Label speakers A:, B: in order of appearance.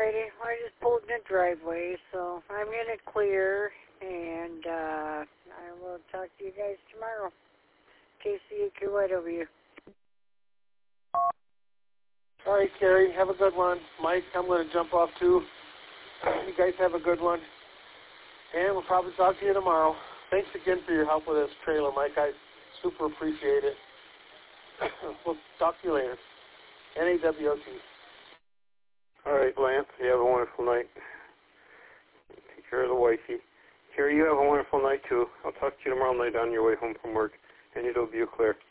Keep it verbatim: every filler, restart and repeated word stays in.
A: Alrighty, I just pulled in the driveway, so I'm in it clear, and uh, I will talk to you guys tomorrow. K C A Q Y W.
B: All right, Carrie, have a good one. Mike, I'm going to jump off too. You guys have a good one. And we'll probably talk to you tomorrow. Thanks again for your help with this trailer, Mike. I super appreciate it. We'll talk to you later. N A W O T.
C: All right, Lance, you have a wonderful night. Take care of the wifey. Carrie, you have a wonderful night, too. I'll talk to you tomorrow night on your way home from work, and it'll be clear.